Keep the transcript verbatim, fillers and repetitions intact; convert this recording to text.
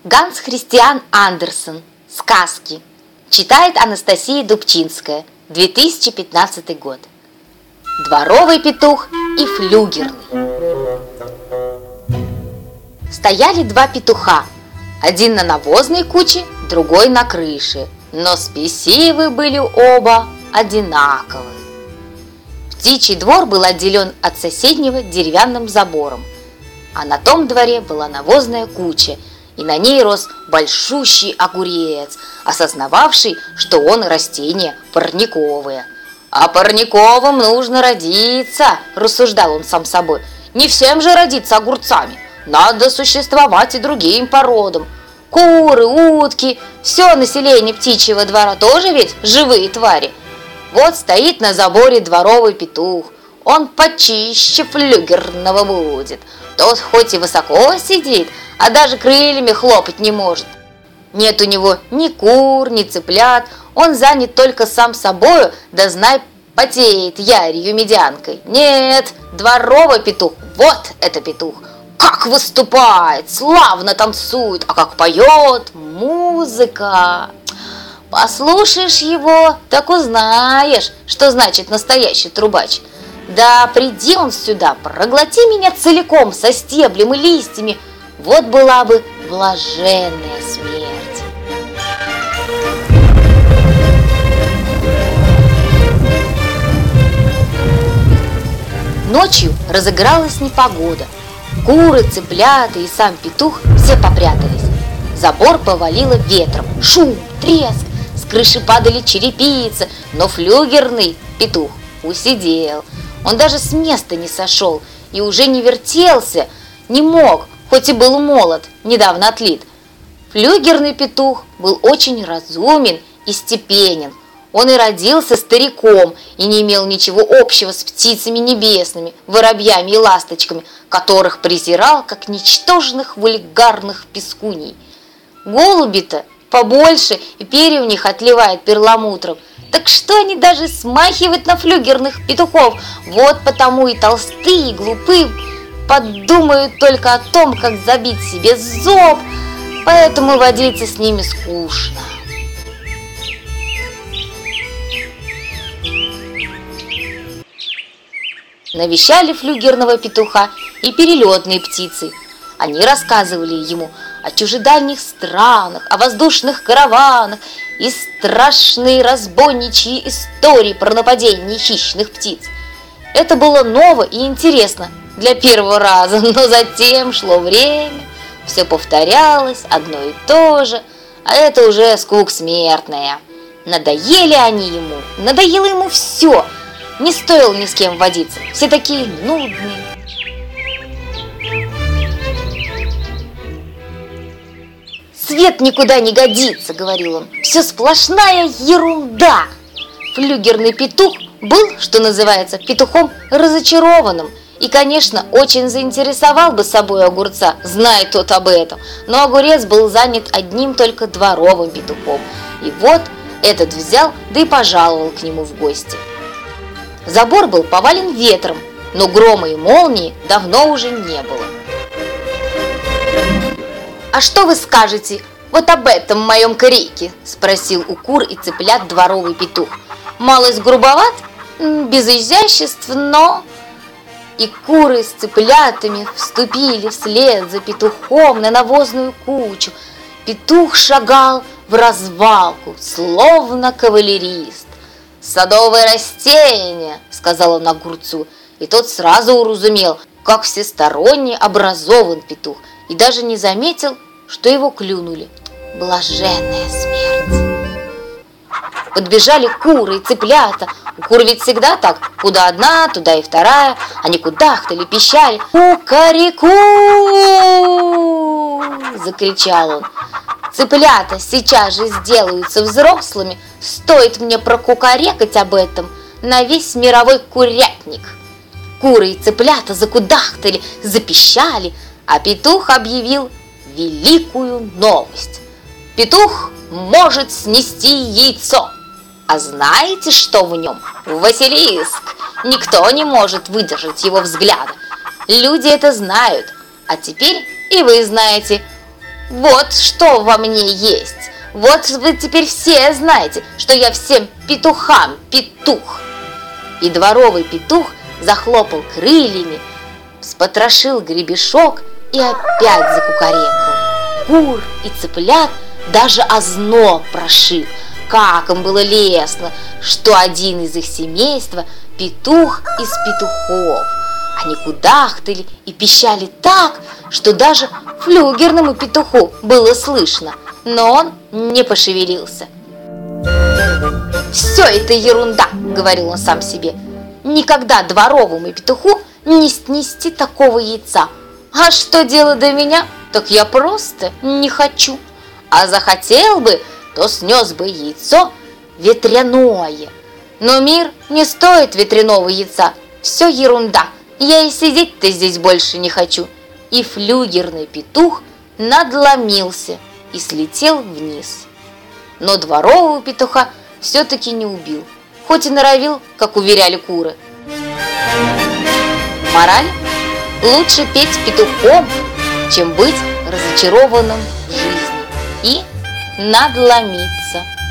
Ганс Христиан Андерсен. Сказки. Читает Анастасия Дубчинская. две тысячи пятнадцатый год. Дворовый петух и флюгерный. Стояли два петуха. Один на навозной куче, другой на крыше. Но спесивы были оба одинаковые. Птичий двор был отделен от соседнего деревянным забором. А на том дворе была навозная куча, и на ней рос большущий огурец, осознававший, что он растение парниковое. «А парниковым нужно родиться», – рассуждал он сам собой. «Не всем же родиться огурцами, надо существовать и другим породам. Куры, утки, все население птичьего двора тоже ведь живые твари. Вот стоит на заборе дворовый петух, он почище флюгерного будет. Тот хоть и высоко сидит, а даже крыльями хлопать не может. Нет у него ни кур, ни цыплят, он занят только сам собою, да знай, потеет ярью медянкой. Нет, дворовый петух, вот это петух, как выступает, славно танцует, а как поет, музыка. Послушаешь его, так узнаешь, что значит настоящий трубач. Да приди он сюда, проглоти меня целиком со стеблем и листьями, вот была бы блаженная смерть. Ночью разыгралась непогода. Куры, цыплята и сам петух все попрятались. Забор повалило ветром, шум, треск, с крыши падали черепицы, но флюгерный петух усидел. Он даже с места не сошел и уже не вертелся, не мог, хоть и был молод, недавно отлит. Флюгерный петух был очень разумен и степенен. Он и родился стариком и не имел ничего общего с птицами небесными, воробьями и ласточками, которых презирал как ничтожных вульгарных пескуней. Голуби-то побольше, и перья у них отливает перламутром. Так что они даже смахивают на флюгерных петухов? Вот потому и толстые, и глупые подумают только о том, как забить себе зоб, поэтому водиться с ними скучно. Навещали флюгерного петуха и перелетные птицы. Они рассказывали ему о чужедальних странах, о воздушных караванах и страшные разбойничьи истории про нападение хищных птиц. Это было ново и интересно для первого раза, но затем шло время, все повторялось, одно и то же, а это уже скука смертная. Надоели они ему, надоело ему все, не стоило ни с кем водиться, все такие нудные. «Свет никуда не годится», — говорил он, — «все сплошная ерунда». Флюгерный петух был, что называется, петухом разочарованным и, конечно, очень заинтересовал бы собой огурца, зная тот об этом, но огурец был занят одним только дворовым петухом. И вот этот взял, да и пожаловал к нему в гости. Забор был повален ветром, но грома и молнии давно уже не было. «А что вы скажете вот об этом моем крике?» – спросил у кур и цыплят дворовый петух. «Малость грубоват, без изяществ, но…» И куры с цыплятами вступили вслед за петухом на навозную кучу. Петух шагал в развалку, словно кавалерист. «Садовое растение», – сказал он огурцу, и тот сразу уразумел, как всесторонне образован петух, и даже не заметил, что его клюнули. Блаженная смерть. Подбежали куры и цыплята. У кур ведь всегда так, куда одна, туда и вторая. Они кудахтали, пищали. «Ку-ка-ре-ку!» – закричал он. «Цыплята сейчас же сделаются взрослыми, стоит мне прокукарекать об этом на весь мировой курятник». Куры и цыплята закудахтали, запищали, а петух объявил великую новость. Петух может снести яйцо. А знаете, что в нем? Василиск. Никто не может выдержать его взгляда. Люди это знают. А теперь и вы знаете. Вот что во мне есть. Вот вы теперь все знаете, что я всем петухам петух. И дворовый петух захлопал крыльями, спотрошил гребешок и опять закукарекал. Кур и цыплят даже озноб прошиб. Как им было лестно, что один из их семейства петух из петухов. Они кудахтали и пищали так, что даже флюгерному петуху было слышно, но он не пошевелился. «Все это ерунда», — говорил он сам себе. «Никогда дворовому петуху не снести такого яйца. А что дело до меня, так я просто не хочу. А захотел бы, то снес бы яйцо ветряное. Но мир не стоит ветряного яйца. Все ерунда. Я и сидеть-то здесь больше не хочу». И флюгерный петух надломился и слетел вниз. Но дворового петуха все-таки не убил, хоть и норовил, как уверяли куры. Мораль: лучше петь петухом, чем быть разочарованным в жизни и надломиться.